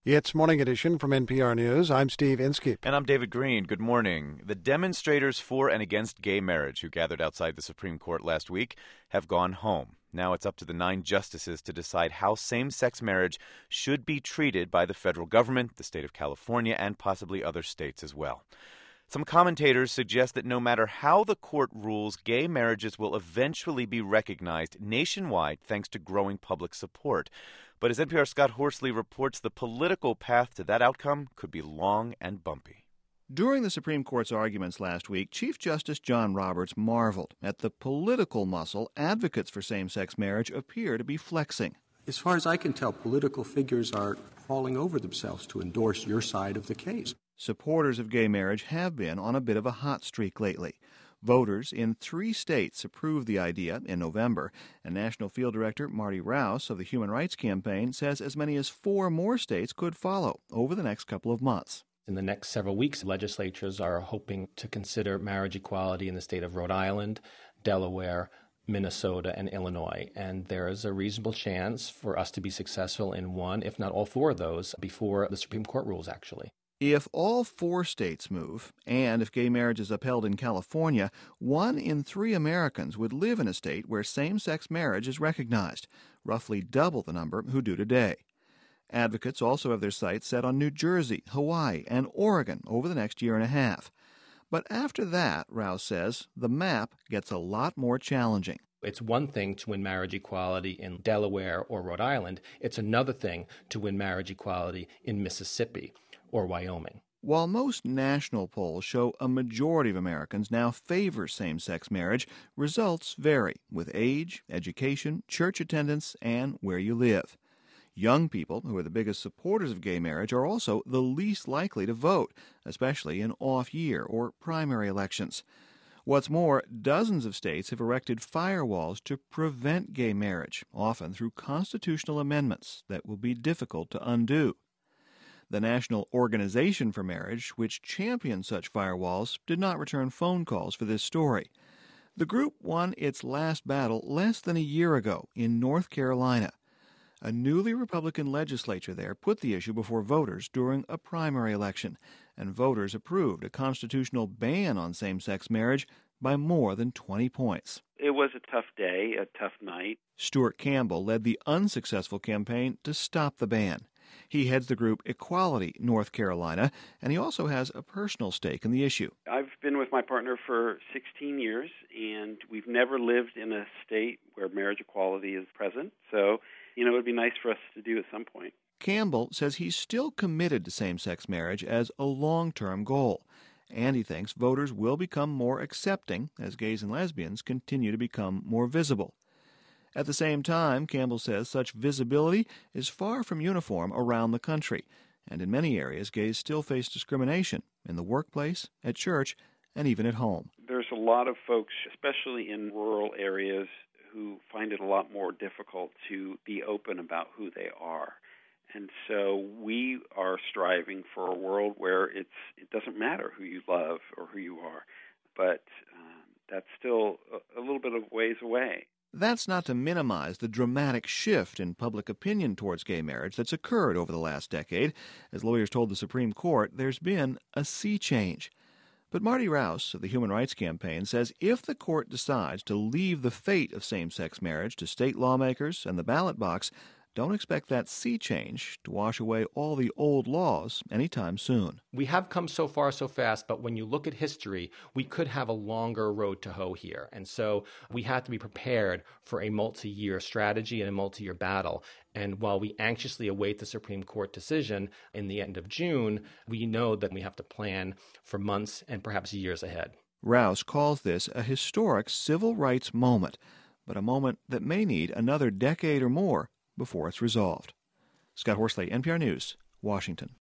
It's Morning Edition from NPR News. I'm Steve Inskeep. And I'm David Green. Good morning. The demonstrators for and against gay marriage who gathered outside the Supreme Court last week have gone home. Now it's up to the 9 justices to decide how same-sex marriage should be treated by the federal government, the state of California, and possibly other states as well. Some commentators suggest that no matter how the court rules, gay marriages will eventually be recognized nationwide thanks to growing public support. But as NPR's Scott Horsley reports, the political path to that outcome could be long and bumpy. During the Supreme Court's arguments last week, Chief Justice John Roberts marveled at the political muscle advocates for same-sex marriage appear to be flexing. As far as I can tell, political figures are falling over themselves to endorse your side of the case. Supporters of gay marriage have been on a bit of a hot streak lately. Voters in 3 states approved the idea in November, and National Field Director Marty Rouse of the Human Rights Campaign says as many as 4 more states could follow over the next couple of months. In the next several weeks, legislatures are hoping to consider marriage equality in the state of Rhode Island, Delaware, Minnesota, and Illinois. And there is a reasonable chance for us to be successful in one, if not all 4 of those, before the Supreme Court rules, actually. If all 4 states move, and if gay marriage is upheld in California, 1 in 3 Americans would live in a state where same-sex marriage is recognized, roughly double the number who do today. Advocates also have their sights set on New Jersey, Hawaii, and Oregon over the next year and a half. But after that, Rouse says, the map gets a lot more challenging. It's one thing to win marriage equality in Delaware or Rhode Island. It's another thing to win marriage equality in Mississippi or Wyoming. While most national polls show a majority of Americans now favor same-sex marriage, results vary with age, education, church attendance, and where you live. Young people, who are the biggest supporters of gay marriage, are also the least likely to vote, especially in off-year or primary elections. What's more, dozens of states have erected firewalls to prevent gay marriage, often through constitutional amendments that will be difficult to undo. The National Organization for Marriage, which champions such firewalls, did not return phone calls for this story. The group won its last battle less than a year ago in North Carolina. A newly Republican legislature there put the issue before voters during a primary election, and voters approved a constitutional ban on same-sex marriage by more than 20 points. It was a tough day, a tough night. Stuart Campbell led the unsuccessful campaign to stop the ban. He heads the group Equality North Carolina, and he also has a personal stake in the issue. I've been with my partner for 16 years, and we've never lived in a state where marriage equality is present. So, it would be nice for us to do at some point. Campbell says he's still committed to same-sex marriage as a long-term goal, and he thinks voters will become more accepting as gays and lesbians continue to become more visible. At the same time, Campbell says such visibility is far from uniform around the country, and in many areas gays still face discrimination in the workplace, at church, and even at home. There's a lot of folks, especially in rural areas, who find it a lot more difficult to be open about who they are. And so we are striving for a world where it doesn't matter who you love or who you are, but that's still a little bit of ways away. That's not to minimize the dramatic shift in public opinion towards gay marriage that's occurred over the last decade. As lawyers told the Supreme Court, there's been a sea change. But Marty Rouse of the Human Rights Campaign says if the court decides to leave the fate of same-sex marriage to state lawmakers and the ballot box, don't expect that sea change to wash away all the old laws anytime soon. We have come so far so fast, but when you look at history, we could have a longer road to hoe here. And so we have to be prepared for a multi-year strategy and a multi-year battle. And while we anxiously await the Supreme Court decision in the end of June, we know that we have to plan for months and perhaps years ahead. Rouse calls this a historic civil rights moment, but a moment that may need another decade or more before it's resolved. Scott Horsley, NPR News, Washington.